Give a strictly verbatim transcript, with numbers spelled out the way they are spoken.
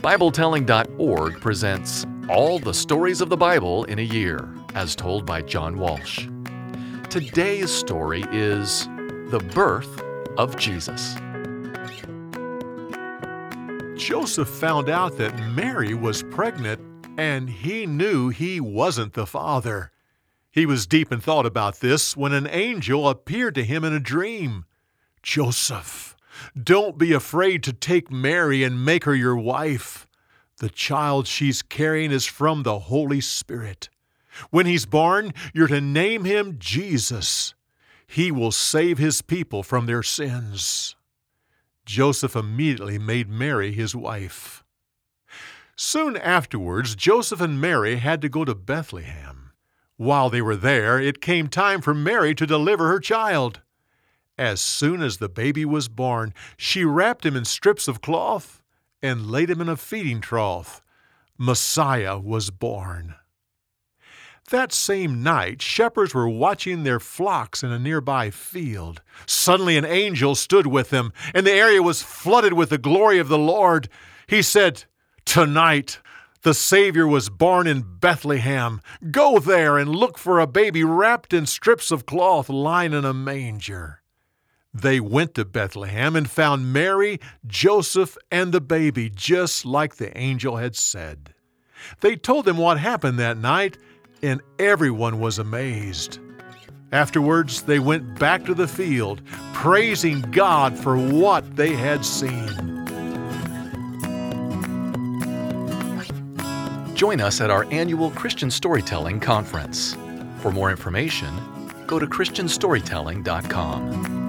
Bible Telling dot org presents All the Stories of the Bible in a Year, as told by John Walsh. Today's story is The Birth of Jesus. Joseph found out that Mary was pregnant, and he knew he wasn't the father. He was deep in thought about this when an angel appeared to him in a dream. "Joseph, don't be afraid to take Mary and make her your wife. The child she's carrying is from the Holy Spirit. When he's born, you're to name him Jesus. He will save his people from their sins." Joseph immediately made Mary his wife. Soon afterwards, Joseph and Mary had to go to Bethlehem. While they were there, it came time for Mary to deliver her child. As soon as the baby was born, she wrapped him in strips of cloth and laid him in a feeding trough. Messiah was born. That same night, shepherds were watching their flocks in a nearby field. Suddenly an angel stood with them, and the area was flooded with the glory of the Lord. He said, "Tonight, the Savior was born in Bethlehem. Go there and look for a baby wrapped in strips of cloth lying in a manger." They went to Bethlehem and found Mary, Joseph, and the baby, just like the angel had said. They told them what happened that night, and everyone was amazed. Afterwards, they went back to the field, praising God for what they had seen. Join us at our annual Christian Storytelling Conference. For more information, go to Christian Storytelling dot com.